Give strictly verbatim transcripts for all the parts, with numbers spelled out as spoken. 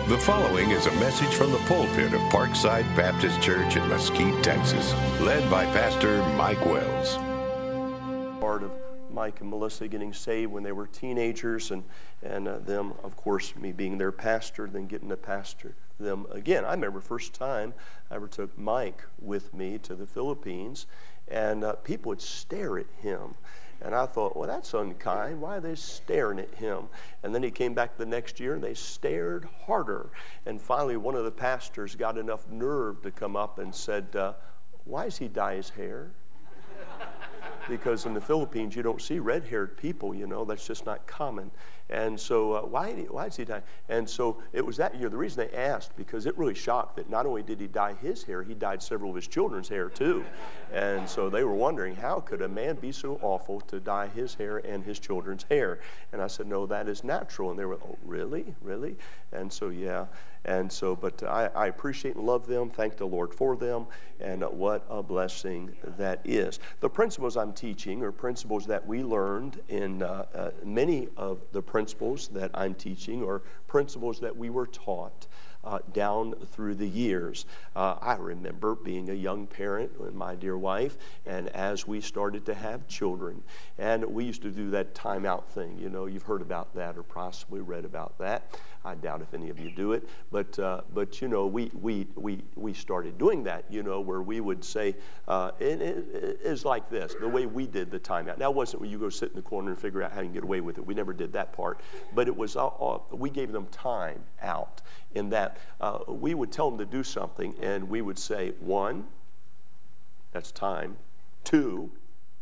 The following is a message from the pulpit of Parkside Baptist Church in Mesquite, Texas, led by Pastor Mike Wells. Part of Mike and Melissa getting saved when they were teenagers, and and uh, them, of course, me being their pastor, then getting to pastor them again. I remember first time I ever took Mike with me to the Philippines, and uh, people would stare at him. And I thought, well, that's unkind. Why are they staring at him? And then he came back the next year, and they stared harder. And finally, one of the pastors got enough nerve to come up and said, uh, why does he dye his hair? Because in the Philippines, you don't see red-haired people, you know. That's just not common. And so uh, why, why is he dye? And so it was that year. The reason they asked, because it really shocked that not only did he dye his hair, he dyed several of his children's hair too. And so they were wondering, how could a man be so awful to dye his hair and his children's hair? And I said, no, that is natural. And they were, oh, really? Really? And so, yeah. And so, but I, I appreciate and love them. Thank the Lord for them. And what a blessing that is. The principles I'm teaching are principles that we learned in uh, uh, many of the principles that I'm teaching, or principles that we were taught uh, down through the years. Uh, I remember being a young parent with my dear wife, and as we started to have children, and we used to do that timeout thing. You know, you've heard about that or possibly read about that. I doubt if any of you do it, but uh, but you know, we we we we started doing that. You know, where we would say, uh, it, it is like this, the way we did the timeout. Now, it wasn't where you go sit in the corner and figure out how you can get away with it. We never did that part, but it was uh, uh, we gave them time out. In that uh, we would tell them to do something, and we would say, one, that's time. Two,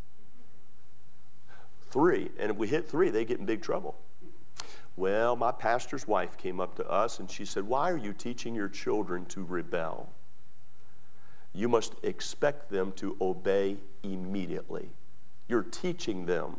three, and if we hit three, they get in big trouble. Well, my pastor's wife came up to us and she said, why are you teaching your children to rebel? You must expect them to obey immediately. You're teaching them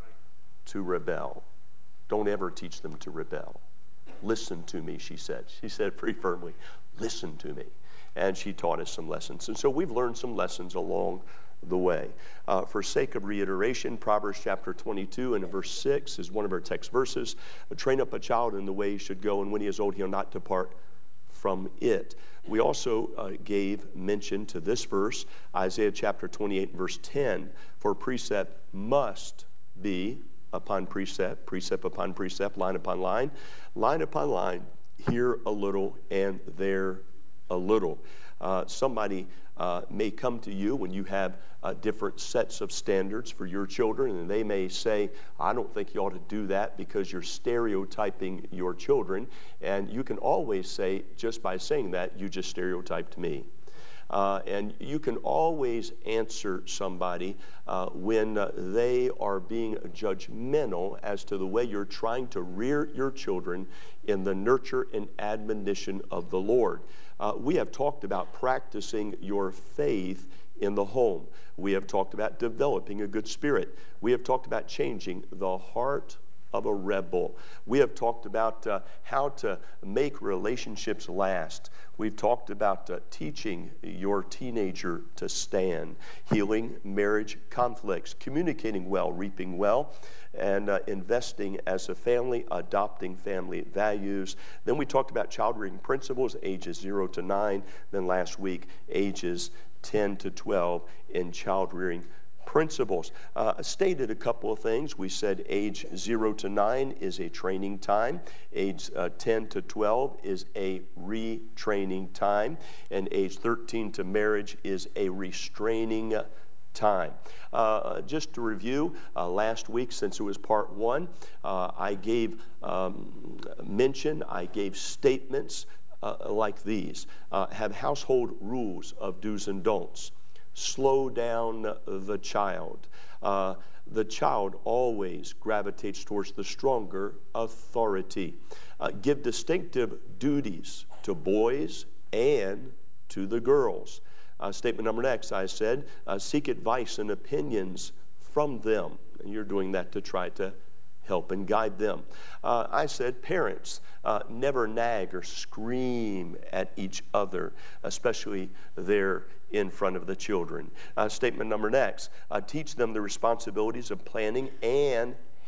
to rebel. Don't ever teach them to rebel. Listen to me, she said. She said pretty firmly, listen to me. And she taught us some lessons. And so we've learned some lessons along the way. Uh, for sake of reiteration, Proverbs chapter twenty-two and verse six is one of our text verses. Train up a child in the way he should go, and when he is old, he'll not depart from it. We also uh, gave mention to this verse, Isaiah chapter twenty-eight and verse ten. For precept must be upon precept, precept upon precept, line upon line, line upon line, here a little and there a little. Uh, somebody uh, may come to you when you have uh, different sets of standards for your children, and they may say, I don't think you ought to do that because you're stereotyping your children. And you can always say, just by saying that, you just stereotyped me. Uh, and you can always answer somebody uh, when uh, they are being judgmental as to the way you're trying to rear your children in the nurture and admonition of the Lord. Uh, we have talked about practicing your faith in the home. We have talked about developing a good spirit. We have talked about changing the heart of a rebel. We have talked about uh, how to make relationships last. We've talked about uh, teaching your teenager to stand, healing marriage conflicts, communicating well, reaping well, and uh, investing as a family, adopting family values. Then we talked about child rearing principles, ages zero to nine. Then last week, ages ten to twelve in child rearing principles. Uh, stated a couple of things. We said age zero to nine is a training time. Age uh, ten to twelve is a retraining time. And age thirteen to marriage is a restraining time. Uh, just to review, uh, last week, since it was part one, uh, I gave um, mention, I gave statements uh, like these. Uh, have household rules of do's and don'ts. Slow down the child. Uh, the child always gravitates towards the stronger authority. Uh, give distinctive duties to boys and to the girls. Uh, statement number next, I said, uh, seek advice and opinions from them. And you're doing that to try to help and guide them. Uh, I said, parents, uh, never nag or scream at each other, especially there in front of the children. Uh, statement number next, uh, teach them the responsibilities of planning and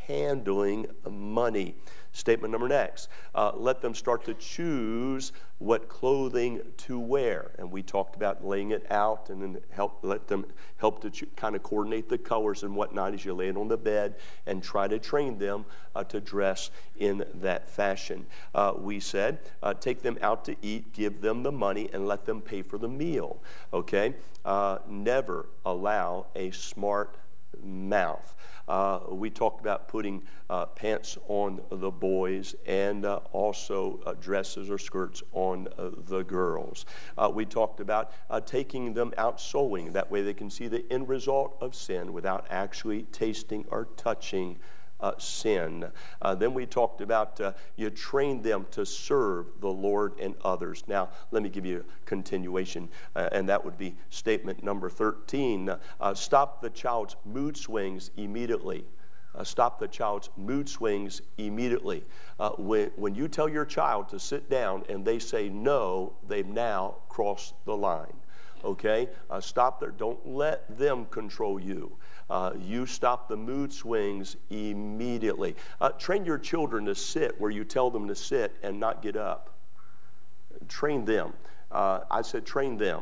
handling money. Statement number next, uh, let them start to choose what clothing to wear. And we talked about laying it out and then help let them help to kind of coordinate the colors and whatnot as you lay it on the bed and try to train them uh, to dress in that fashion. Uh, we said, uh, take them out to eat, give them the money, and let them pay for the meal. Okay? Uh, never allow a smart mouth. Uh, we talked about putting uh, pants on the boys and uh, also uh, dresses or skirts on uh, the girls. Uh, we talked about uh, taking them out sewing. That way they can see the end result of sin without actually tasting or touching Uh, sin. Uh, then we talked about uh, you train them to serve the Lord and others. Now, let me give you a continuation, uh, and that would be statement number thirteen. Uh, stop the child's mood swings immediately. Uh, stop the child's mood swings immediately. Uh, when, when you tell your child to sit down and they say no, they've now crossed the line. Okay? Uh, stop there. Don't let them control you. Uh, you stop the mood swings immediately. Uh, train your children to sit where you tell them to sit and not get up. Train them. Uh, I said train them.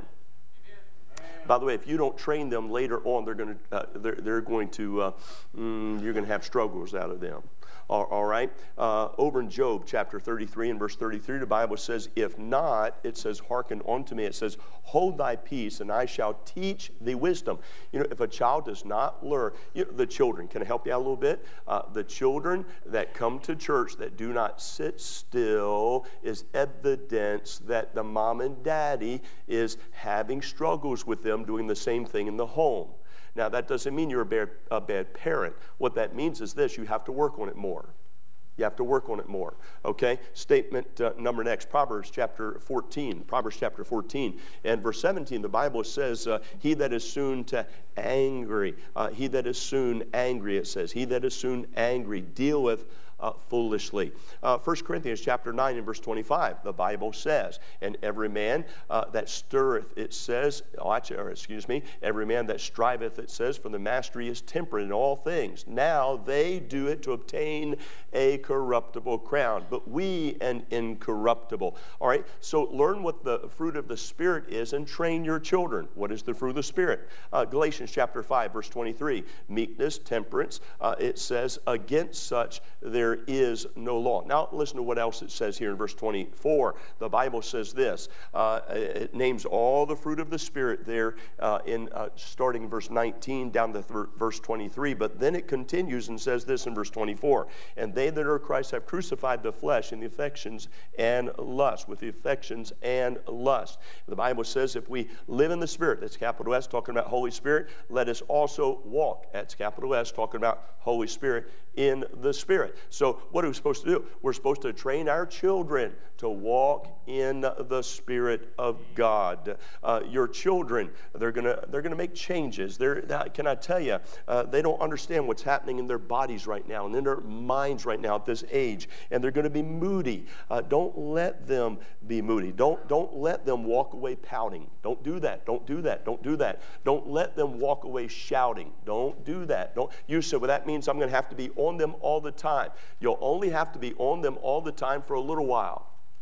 By the way, if you don't train them later on, they're going to uh, they're, they're going to uh, mm, you're going to have struggles out of them. All, all right. Uh, over in Job chapter thirty-three and verse thirty-three, the Bible says, "If not," it says, "hearken unto me." It says, "Hold thy peace, and I shall teach thee wisdom." You know, if a child does not learn, you know, the children, can I help you out a little bit? Uh, the children that come to church that do not sit still is evidence that the mom and daddy is having struggles with them doing the same thing in the home. Now, that doesn't mean you're a bad, a bad parent. What that means is this: you have to work on it more. You have to work on it more. Okay? Statement uh, number next, Proverbs chapter fourteen. Proverbs chapter fourteen and verse seventeen, the Bible says, uh, he that is soon to angry, uh, he that is soon angry, it says, he that is soon angry dealeth Uh, foolishly. Uh, First Corinthians chapter nine and verse twenty-five, the Bible says, "And every man uh, that stirreth," it says, or excuse me, "every man that striveth," it says, "for the mastery is temperate in all things. Now they do it to obtain a corruptible crown, but we an incorruptible." All right, so learn what the fruit of the Spirit is and train your children. What is the fruit of the Spirit? Uh, Galatians chapter five, verse twenty-three, meekness, temperance, uh, it says, "Against such there There is no law." Now listen to what else it says here in verse twenty-four. The Bible says this. Uh, it names all the fruit of the Spirit there uh, in uh, starting in verse nineteen down to th- verse twenty-three. But then it continues and says this in verse twenty-four. "And they that are Christ have crucified the flesh in the affections and lust," with the affections and lust. The Bible says if we live in the Spirit, that's capital S, talking about Holy Spirit, let us also walk, that's capital S, talking about Holy Spirit, in the Spirit. So what are we supposed to do? We're supposed to train our children to walk in the Spirit of God. Uh, your children, they're gonna they're gonna make changes. They're, can I tell you, uh, they don't understand what's happening in their bodies right now and in their minds right now at this age, and they're going to be moody. Uh, don't let them be moody. Don't don't let them walk away pouting. Don't do that. Don't do that. Don't do that. Don't let them walk away shouting. Don't do that. Don't. You said, well, that means I'm going to have to be on them all the time. You'll only have to be on them all the time for a little while.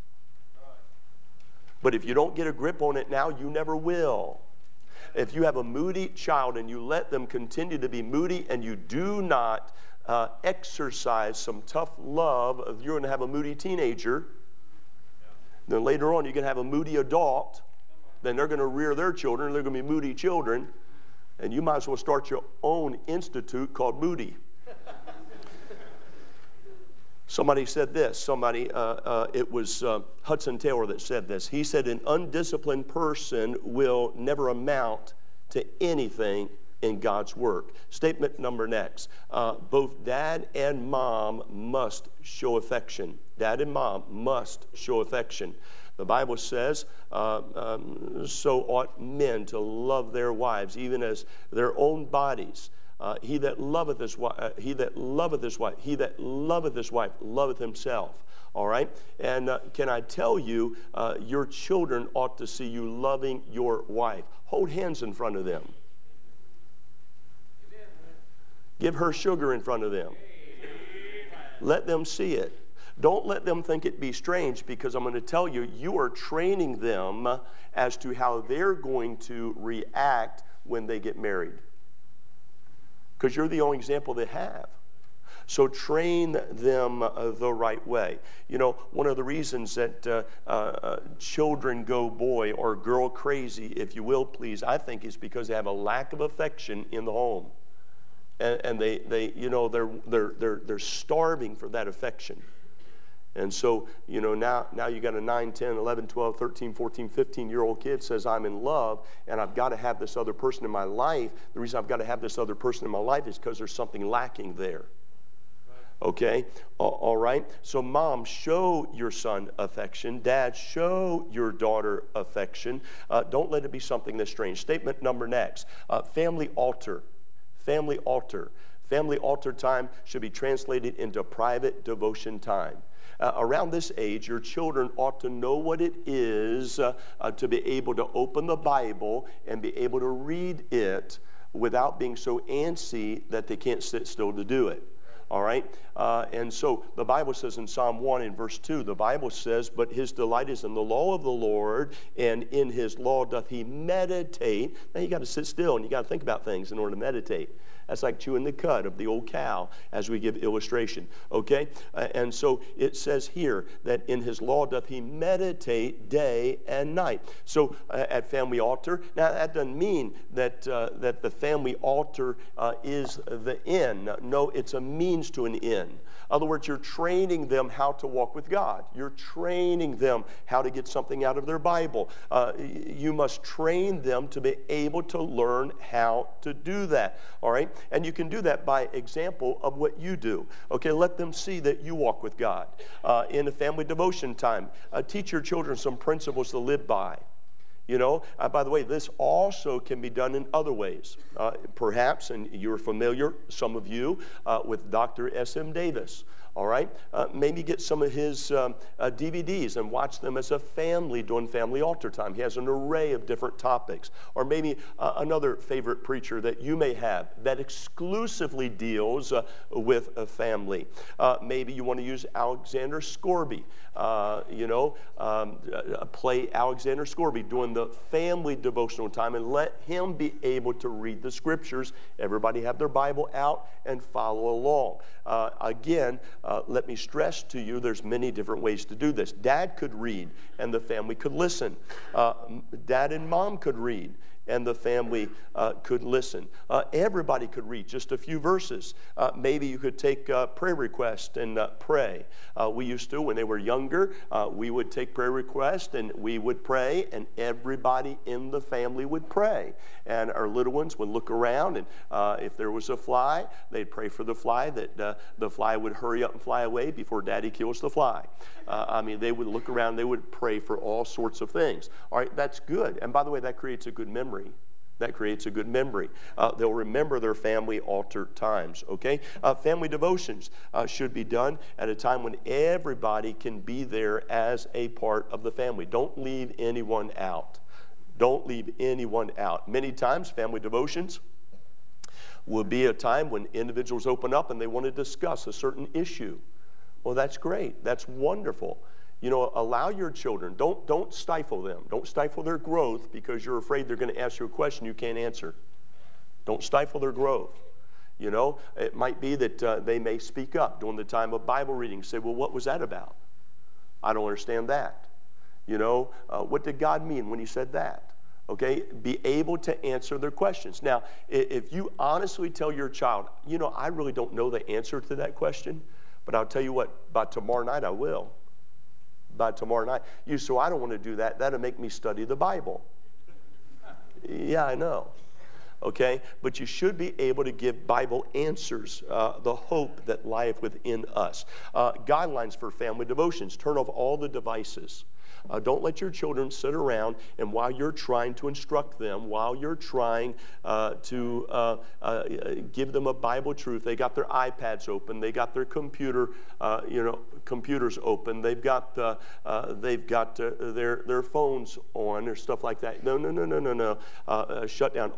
But if you don't get a grip on it now, you never will. If you have a moody child and you let them continue to be moody and you do not uh, exercise some tough love, you're going to have a moody teenager. Then later on, you're going to have a moody adult. Then they're going to rear their children. They're going to be moody children. And you might as well start your own institute called Moody. Somebody said this. Somebody, uh, uh, it was uh, Hudson Taylor that said this. He said, "An undisciplined person will never amount to anything in God's work." Statement number next. Uh, both dad and mom must show affection. Dad and mom must show affection. The Bible says, uh, um, so ought men to love their wives, even as their own bodies. Uh, he that loveth his wife, uh, he that loveth his wife, he that loveth his wife, loveth himself. All right? And uh, can I tell you, uh, your children ought to see you loving your wife. Hold hands in front of them. Give her sugar in front of them. Let them see it. Don't let them think it be strange, because I'm going to tell you, you are training them as to how they're going to react when they get married. Because you're the only example they have. So train them uh, the right way. You know, one of the reasons that uh, uh, children go boy or girl crazy, if you will, please, I think is because they have a lack of affection in the home. And, and they, they, you know, they're, they're, they're, they're starving for that affection. And so, you know, now, now you got a nine, ten, eleven, twelve, thirteen, fourteen, fifteen-year-old kid says, I'm in love, and I've got to have this other person in my life. The reason I've got to have this other person in my life is because there's something lacking there. Okay? All right? So, mom, show your son affection. Dad, show your daughter affection. Uh, don't let it be something that's strange. Statement number next. Uh, family altar. Family altar. Family altar time should be translated into private devotion time. Uh, around this age, your children ought to know what it is uh, uh, to be able to open the Bible and be able to read it without being so antsy that they can't sit still to do it. All right? Uh, and so the Bible says in Psalm one in verse two, the Bible says, but his delight is in the law of the Lord, and in his law doth he meditate. Now you got to sit still and you got to think about things in order to meditate. That's like chewing the cud of the old cow as we give illustration, okay? Uh, and so it says here that in his law doth he meditate day and night. So uh, at family altar, now that doesn't mean that, uh, that the family altar uh, is the end. No, it's a means to an end. In other words, you're training them how to walk with God. You're training them how to get something out of their Bible. Uh, you must train them to be able to learn how to do that, all right? And you can do that by example of what you do. Okay, let them see that you walk with God. Uh, in a family devotion time, uh, teach your children some principles to live by. You know, uh, by the way, this also can be done in other ways. Uh, perhaps, and you're familiar, some of you, uh, with Doctor S M Davis. All right? Uh, maybe get some of his um, uh, D V Ds and watch them as a family during family altar time. He has an array of different topics. Or maybe uh, another favorite preacher that you may have that exclusively deals uh, with a family. Uh, maybe you want to use Alexander Scourby. Uh, you know, um, uh, play Alexander Scourby during the family devotional time and let him be able to read the scriptures. Everybody have their Bible out and follow along. Uh, again, uh, let me stress to you, there's many different ways to do this. Dad could read and the family could listen. Uh, Dad and mom could read and the family uh, could listen. Uh, everybody could read just a few verses. Uh, maybe you could take uh, prayer requests and uh, pray. Uh, we used to, when they were younger, uh, we would take prayer requests and we would pray, and everybody in the family would pray. And our little ones would look around, and uh, if there was a fly, they'd pray for the fly, that uh, the fly would hurry up and fly away before Daddy kills the fly. Uh, I mean, they would look around, they would pray for all sorts of things. All right, that's good. And by the way, that creates a good memory. That creates a good memory. Uh, they'll remember their family altar times, okay? Uh, family devotions uh, should be done at a time when everybody can be there as a part of the family. Don't leave anyone out. Don't leave anyone out. Many times, family devotions will be a time when individuals open up and they want to discuss a certain issue. Well, that's great. That's wonderful. You know, allow your children, don't, don't stifle them. Don't stifle their growth because you're afraid they're going to ask you a question you can't answer. Don't stifle their growth. You know, it might be that uh, they may speak up during the time of Bible reading. Say, well, what was that about? I don't understand that. You know, uh, what did God mean when he said that? Okay, be able to answer their questions. Now, if you honestly tell your child, you know, I really don't know the answer to that question, but I'll tell you what, by tomorrow night I will. By tomorrow night. You, so I don't want to do that. That'll make me study the Bible. Yeah, I know. Okay? But you should be able to give Bible answers, uh, the hope that lieth within us. Uh, guidelines for family devotions. Turn off all the devices. Uh, don't let your children sit around and while you're trying to instruct them, while you're trying uh, to uh, uh, give them a Bible truth, they got their iPads open, they got their computer, uh, you know, computers open, they've got uh, uh, they've got uh, their their phones on or stuff like that. No, no, no, no, no, no. Uh, uh, shut down all the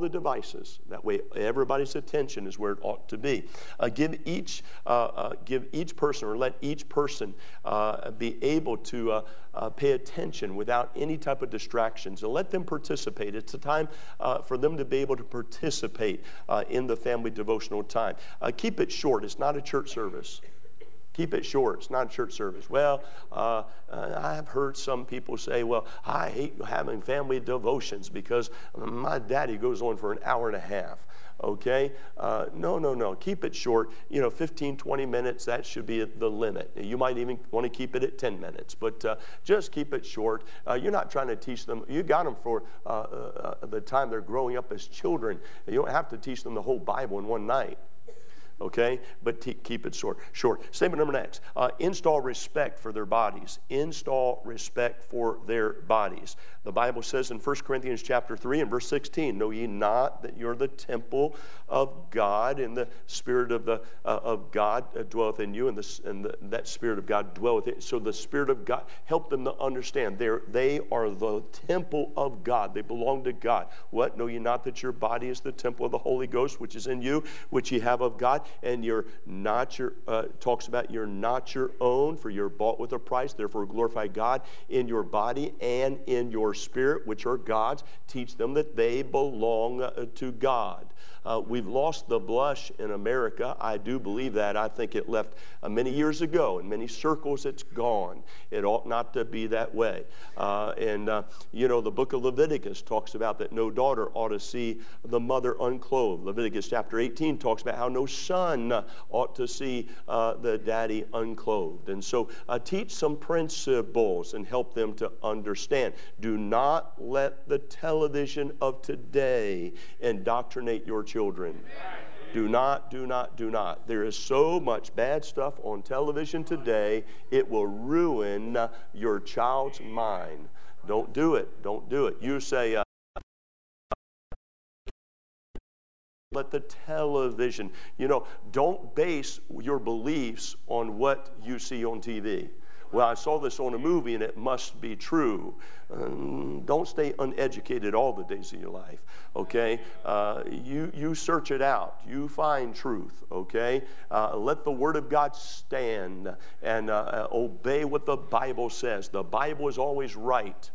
the devices. That way everybody's attention is where it ought to be. Uh, give each uh, uh, give each person, or let each person uh, be able to uh, uh, pay attention without any type of distractions, and let them participate. It's a time uh, for them to be able to participate uh, in the family devotional time. Uh, keep it short. It's not a church service. Keep it short. It's not a church service. Well, uh, uh, I've heard some people say, well, I hate having family devotions because my daddy goes on for an hour and a half. Okay? Uh, no, no, no. Keep it short. You know, fifteen, twenty minutes, that should be the limit. You might even want to keep it at ten minutes, but uh, just keep it short. Uh, you're not trying to teach them. You got them for uh, uh, the time they're growing up as children. You don't have to teach them the whole Bible in one night. Okay, but t- keep it short. Short. Statement number next. Uh, install respect for their bodies. Install respect for their bodies. The Bible says in First Corinthians chapter three and verse sixteen, know ye not that you're the temple of God, and the Spirit of the uh, of God uh, dwelleth in you, and, the, and the, that Spirit of God dwelleth in you. So the Spirit of God, help them to understand they're, they are the temple of God. They belong to God. What? Know ye not that your body is the temple of the Holy Ghost, which is in you, which ye have of God? And you're not your, uh, talks about you're not your own, for you're bought with a price. Therefore glorify God in your body and in your spirit, which are God's. Teach them that they belong uh, to God. Uh, we've lost the blush in America. I do believe that. I think it left uh, many years ago. In many circles, it's gone. It ought not to be that way. Uh, and, uh, you know, the book of Leviticus talks about that no daughter ought to see the mother unclothed. Leviticus chapter eighteen talks about how no son ought to see uh, the daddy unclothed. And so uh, teach some principles and help them to understand. Do not let the television of today indoctrinate your children. Children. Do not, do not, do not. There is so much bad stuff on television today, it will ruin uh, your child's mind. Don't do it. Don't do it. You say, uh, let the television, you know, don't base your beliefs on what you see on T V. Well, I saw this on a movie and it must be true. Um, don't stay uneducated all the days of your life, okay? Uh, you, you search it out. You find truth, okay? Uh, let the Word of God stand and uh, obey what the Bible says. The Bible is always right.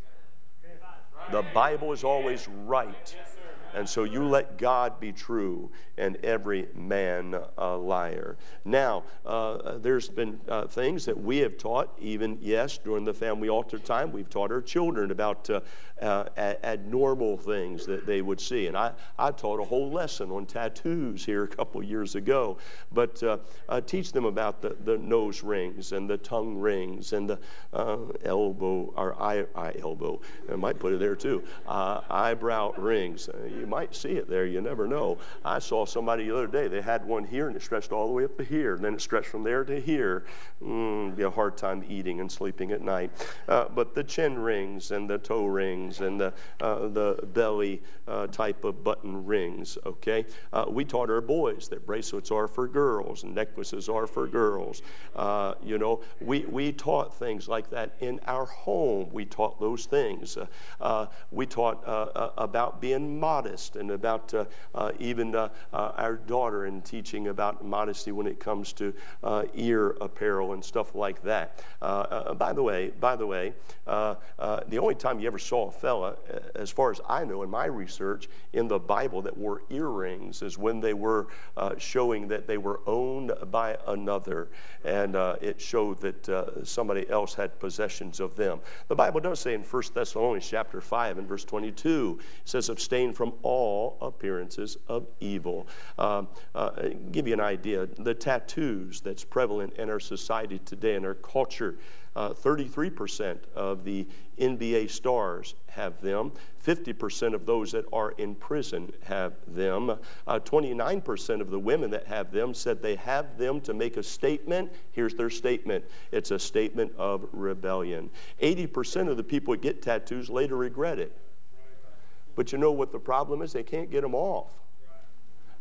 The Bible is always right. And so you let God be true and every man a liar. Now, uh, there's been uh, things that we have taught, even, yes, during the family altar time, we've taught our children about uh, uh, abnormal things that they would see. And I, I taught a whole lesson on tattoos here a couple years ago. But uh, uh, teach them about the, the nose rings and the tongue rings and the uh, elbow, or eye, eye elbow, I might put it there too, uh, eyebrow rings. Uh, You might see it there. You never know. I saw somebody the other day. They had one here, and it stretched all the way up to here. And then it stretched from there to here. Mm, it'd be a hard time eating and sleeping at night. Uh, but the chin rings and the toe rings and the uh, the belly uh, type of button rings. Okay. Uh, we taught our boys that bracelets are for girls and necklaces are for girls. Uh, you know, we we taught things like that in our home. We taught those things. Uh, uh, we taught uh, uh, about being modest. And about uh, uh, even uh, uh, our daughter and teaching about modesty when it comes to uh, ear apparel and stuff like that. Uh, uh, by the way, by the way, uh, uh, the only time you ever saw a fella, as far as I know in my research, in the Bible that wore earrings is when they were uh, showing that they were owned by another, and uh, it showed that uh, somebody else had possessions of them. The Bible does say in First Thessalonians chapter five and verse twenty-two, it says, abstain from all appearances of evil. Uh, uh, give you an idea, the tattoos that's prevalent in our society today, in our culture, uh, thirty-three percent of the N B A stars have them. fifty percent of those that are in prison have them. Uh, twenty-nine percent of the women that have them said they have them to make a statement. Here's their statement. It's a statement of rebellion. eighty percent of the people that get tattoos later regret it. But you know what the problem is? They can't get them off.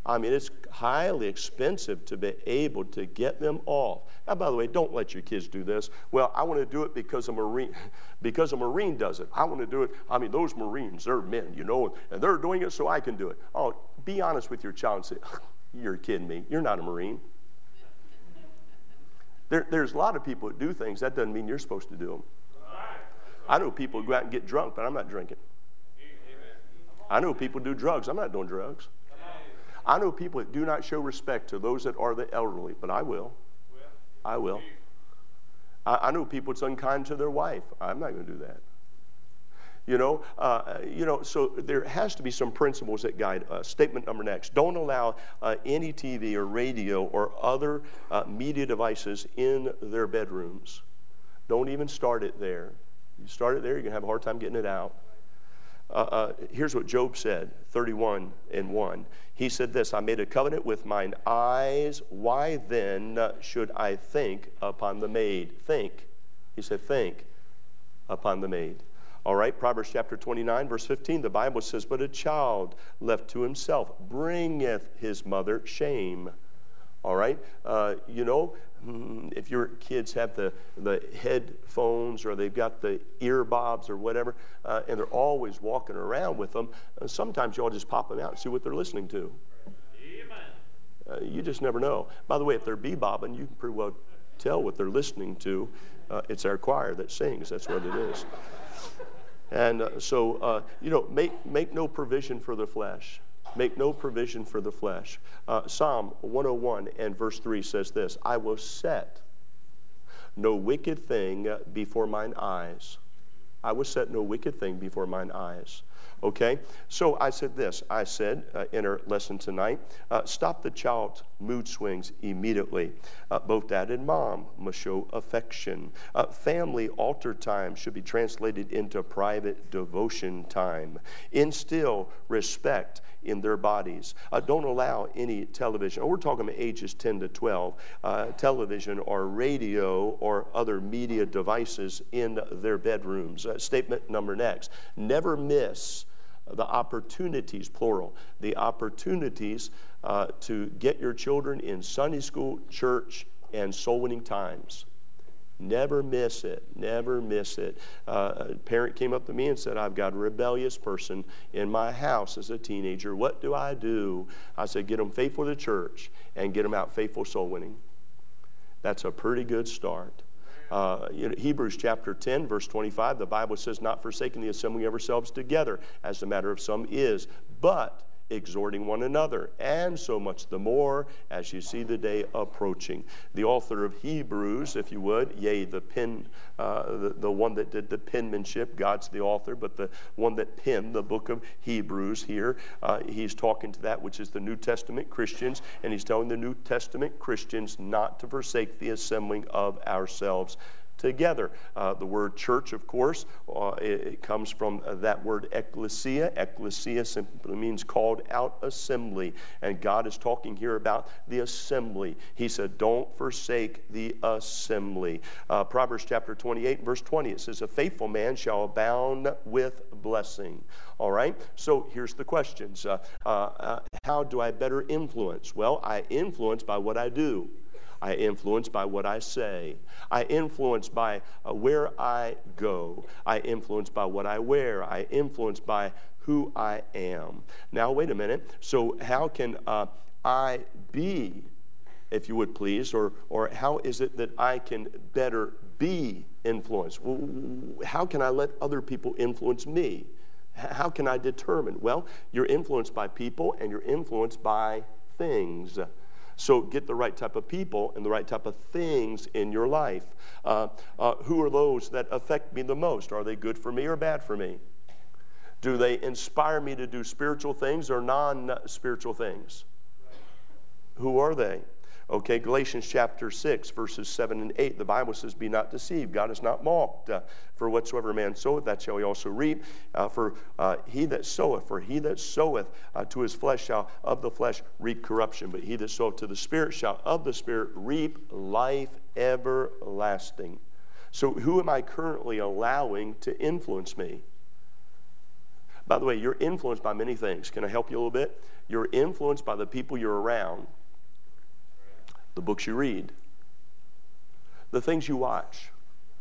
I mean, it's highly expensive to be able to get them off. Now, by the way, don't let your kids do this. Well, I want to do it because a Marine, because a Marine does it. I want to do it. I mean, those Marines, they're men, you know, and they're doing it so I can do it. Oh, be honest with your child and say, you're kidding me. You're not a Marine. There, there's a lot of people that do things. That doesn't mean you're supposed to do them. I know people go out and get drunk, but I'm not drinking. I know people do drugs. I'm not doing drugs. I know people that do not show respect to those that are the elderly, but I will. I will. I, I know people that's unkind to their wife. I'm not going to do that. You know, uh, you know, so there has to be some principles that guide us. Statement number next. Don't allow uh, any T V or radio or other uh, media devices in their bedrooms. Don't even start it there. You start it there, you're going to have a hard time getting it out. Uh, uh, here's what Job said, thirty-one and one. He said this, I made a covenant with mine eyes. Why then should I think upon the maid? Think. He said, think upon the maid. All right, Proverbs chapter twenty-nine, verse fifteen, the Bible says, but a child left to himself bringeth his mother shame. All right, uh, you know, if your kids have the, the headphones or they've got the earbobs or whatever, uh, and they're always walking around with them, uh, sometimes you all just pop them out and see what they're listening to. Uh, you just never know. By the way, if they're bebobbing, you can pretty well tell what they're listening to. Uh, it's our choir that sings. That's what it is. And uh, so, uh, you know, make, make no provision for the flesh. Make no provision for the flesh. Uh, Psalm one oh one and verse three says this, I will set no wicked thing before mine eyes. I will set no wicked thing before mine eyes. Okay? So I said this. I said uh, in our lesson tonight, uh, stop the child's mood swings immediately. Uh, both dad and mom must show affection. Uh, family altar time should be translated into private devotion time. Instill respect in their bodies. Uh, don't allow any television. Oh, we're talking about ages ten to twelve. Uh, television or radio or other media devices in their bedrooms. Uh, statement number next. Never miss the opportunities, plural, the opportunities uh, to get your children in Sunday school, church, and soul-winning times. Never miss it. Never miss it. Uh, a parent came up to me and said, I've got a rebellious person in my house as a teenager. What do I do? I said, get them faithful to church and get them out faithful soul winning. That's a pretty good start. Uh, you know, Hebrews chapter ten, verse twenty-five, the Bible says, not forsaking the assembling of ourselves together, as the matter of some is, but exhorting one another, and so much the more as you see the day approaching. The author of Hebrews, if you would, yea, the pen, uh, the, the one that did the penmanship, God's the author, but the one that penned the book of Hebrews here, uh, he's talking to that which is the New Testament Christians, and he's telling the New Testament Christians not to forsake the assembling of ourselves together. Uh, the word church, of course, uh, it, it comes from uh, that word ecclesia. Ecclesia simply means called out assembly. And God is talking here about the assembly. He said, don't forsake the assembly. Uh, Proverbs chapter twenty-eight, verse twenty, it says, a faithful man shall abound with blessing. All right? So here's the questions. Uh, uh, uh, how do I better influence? Well, I influence by what I do. I influence by what I say. I influence by uh, where I go. I influence by what I wear. I influence by who I am. Now, wait a minute. So how can uh, I be, if you would please, or, or how is it that I can better be influenced? Well, how can I let other people influence me? How can I determine? Well, you're influenced by people and you're influenced by things. So get the right type of people and the right type of things in your life. Uh, uh, who are those that affect me the most? Are they good for me or bad for me? Do they inspire me to do spiritual things or non-spiritual things? Who are they? Okay, Galatians chapter six, verses seven and eight, the Bible says, be not deceived. God is not mocked. Uh, for whatsoever man soweth, that shall he also reap. Uh, for uh, he that soweth, for he that soweth uh, to his flesh shall of the flesh reap corruption. But he that soweth to the Spirit shall of the Spirit reap life everlasting. So who am I currently allowing to influence me? By the way, you're influenced by many things. Can I help you a little bit? You're influenced by the people you're around, the books you read, the things you watch.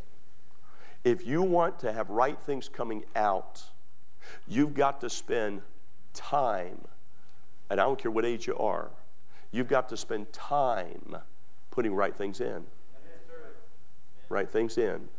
If you want to have right things coming out, you've got to spend time, and I don't care what age you are, you've got to spend time putting right things in. Right things in.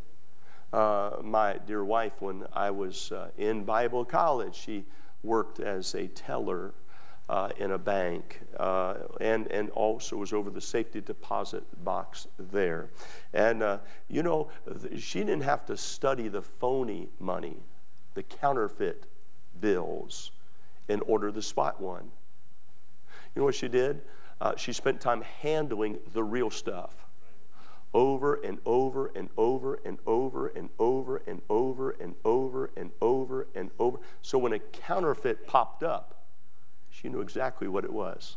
Uh, my dear wife, when I was uh, in Bible college, she worked as a teller uh, in a bank uh, and, and also was over the safety deposit box there. And, uh, you know, she didn't have to study the phony money, the counterfeit bills, in order to spot one. You know what she did? Uh, she spent time handling the real stuff. Over and over and over and over and over and over and over and over and over. So when a counterfeit popped up, she knew exactly what it was.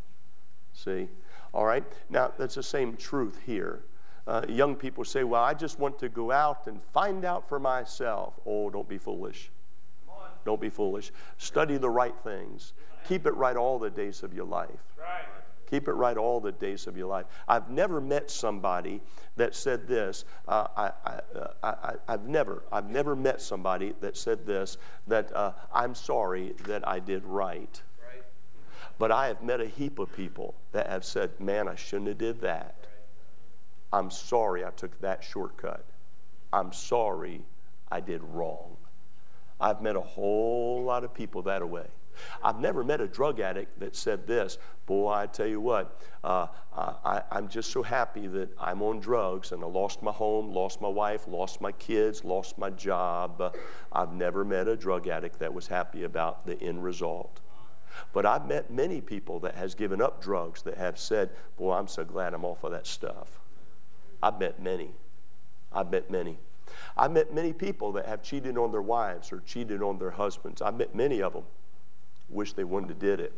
See? All right? Now, that's the same truth here. Uh, young people say, well, I just want to go out and find out for myself. Oh, don't be foolish. Don't be foolish. Study the right things. Keep it right all the days of your life. Right. Keep it right all the days of your life. I've never met somebody that said this. Uh, I, I, I, I, I've never, I've never met somebody that said this, that uh, I'm sorry that I did right. Right. But I have met a heap of people that have said, man, I shouldn't have did that. Right. I'm sorry I took that shortcut. I'm sorry I did wrong. I've met a whole lot of people that way. I've never met a drug addict that said this, boy, I tell you what, uh, I, I'm just so happy that I'm on drugs and I lost my home, lost my wife, lost my kids, lost my job. Uh, I've never met a drug addict that was happy about the end result. But I've met many people that has given up drugs that have said, boy, I'm so glad I'm off of that stuff. I've met many. I've met many. I've met many people that have cheated on their wives or cheated on their husbands. I've met many of them. Wish they wouldn't have did it.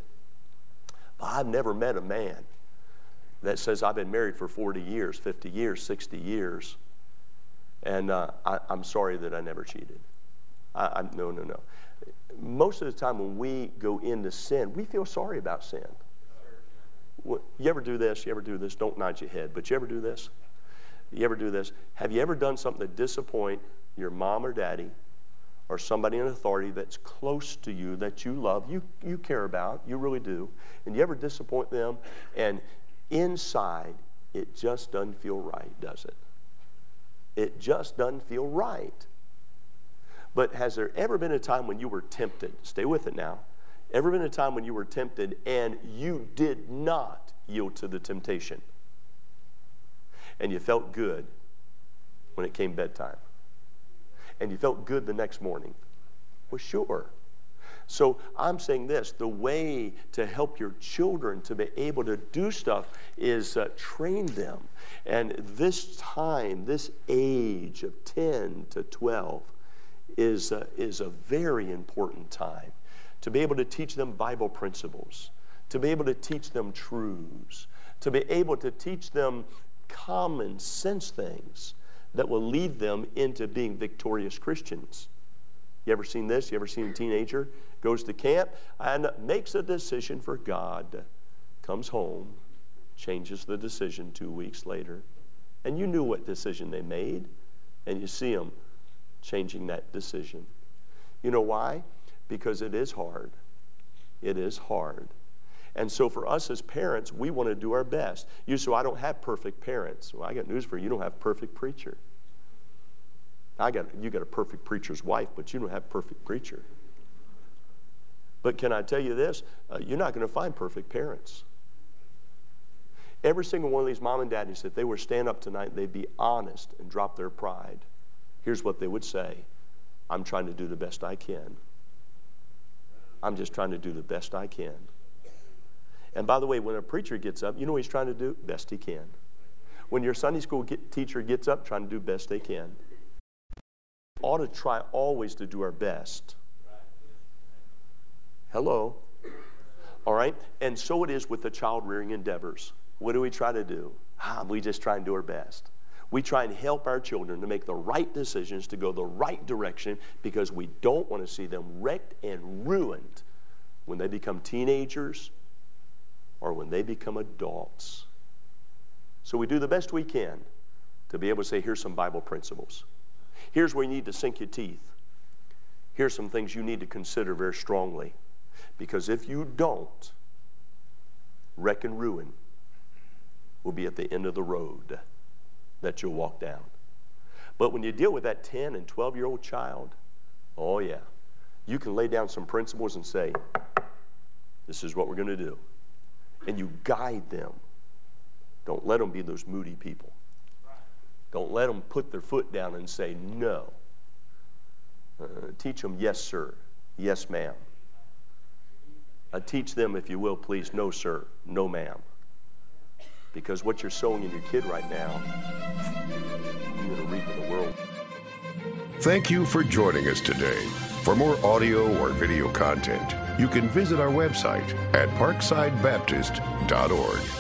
But I've never met a man that says, I've been married for forty years, fifty years, sixty years, and uh, I, I'm sorry that I never cheated. I, I, no, no, no. Most of the time when we go into sin, we feel sorry about sin. You ever do this? You ever do this? Don't nod your head, but you ever do this? You ever do this? Have you ever done something to disappoint your mom or daddy, or somebody in authority that's close to you, that you love, you, you care about, you really do, and you ever disappoint them, and inside, it just doesn't feel right, does it? It just doesn't feel right. But has there ever been a time when you were tempted? Stay with it now. Ever been a time when you were tempted and you did not yield to the temptation? And you felt good when it came bedtime? And you felt good the next morning? Well, sure. So I'm saying this, the way to help your children to be able to do stuff is uh, train them. And this time, this age of ten to twelve is, uh, is a very important time to be able to teach them Bible principles, to be able to teach them truths, to be able to teach them common sense things that will lead them into being victorious Christians. You ever seen this? You ever seen a teenager goes to camp and makes a decision for God, comes home, changes the decision two weeks later, and you knew what decision they made, and you see them changing that decision. You know why? Because it is hard. It is hard. And so for us as parents, we want to do our best. You say, I don't have perfect parents. Well, I got news for you. You don't have a perfect preacher. I got, you got a perfect preacher's wife, but you don't have a perfect preacher. But can I tell you this? Uh, you're not going to find perfect parents. Every single one of these mom and daddies, if they were to stand up tonight, they'd be honest and drop their pride. Here's what they would say. I'm trying to do the best I can. I'm just trying to do the best I can. And by the way, when a preacher gets up, you know what he's trying to do? Best he can. When your Sunday school get, teacher gets up, trying to do best they can. We ought to try always to do our best. Hello. All right? And so it is with the child rearing endeavors. What do we try to do? Ah, we just try and do our best. We try and help our children to make the right decisions, to go the right direction, because we don't want to see them wrecked and ruined when they become teenagers or when they become adults. So we do the best we can to be able to say, here's some Bible principles. Here's where you need to sink your teeth. Here's some things you need to consider very strongly. Because if you don't, wreck and ruin will be at the end of the road that you'll walk down. But when you deal with that ten and twelve-year-old child, oh yeah, you can lay down some principles and say, this is what we're going to do. And you guide them. Don't let them be those moody people. Don't let them put their foot down and say no. Uh, teach them yes, sir. Yes, ma'am. Uh, teach them, if you will, please, no, sir. No, ma'am. Because what you're sowing in your kid right now, you're going to reap in the world. Thank you for joining us today. For more audio or video content, you can visit our website at parkside baptist dot org.